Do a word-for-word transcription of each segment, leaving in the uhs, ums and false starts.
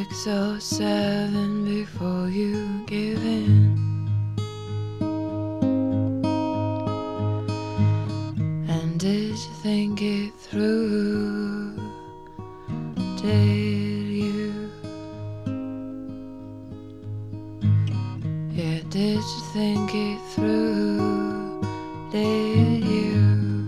six or seven before you give in. And did you think it through? Did you? Yeah, did you think it through? Did you?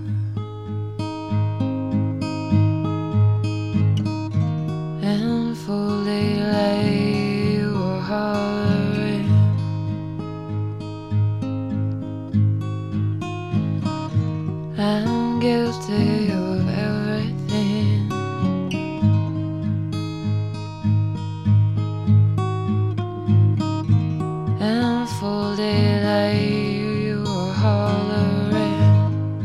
And full daylight you were hollering, I'm guilty of everything. And full daylight you were hollering,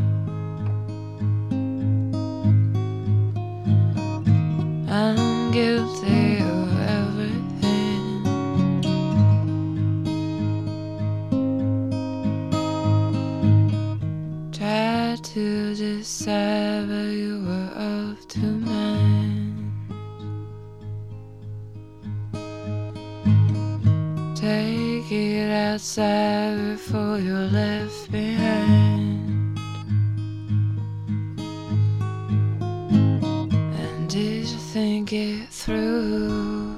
I'm guilty of everything. Tried to decide, but you were of two minds. Take it outside before you're left behind. And did you think it through?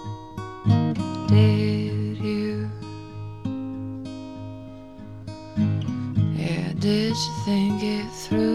Did you? Yeah, did you think it through?